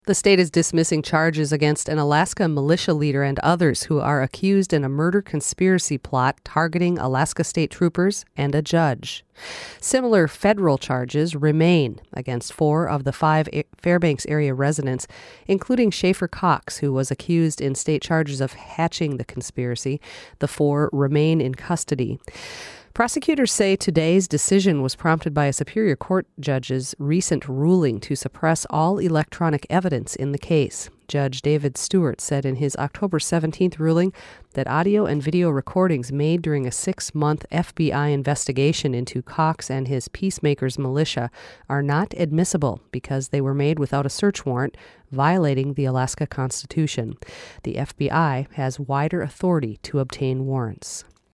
The state is dismissing charges against an Alaska militia leader and others who are accused in a murder conspiracy plot targeting Alaska state troopers and a judge. Similar federal charges remain against 4 of the 5 Fairbanks area residents, including Schaefer Cox, who was accused in state charges of hatching the conspiracy. The 4 remain in custody. Prosecutors say today's decision was prompted by a Superior Court judge's recent ruling to suppress all electronic evidence in the case. Judge David Stewart said in his October 17th ruling that audio and video recordings made during a 6-month FBI investigation into Cox and his Peacemakers militia are not admissible because they were made without a search warrant, violating the Alaska Constitution. The FBI has wider authority to obtain warrants.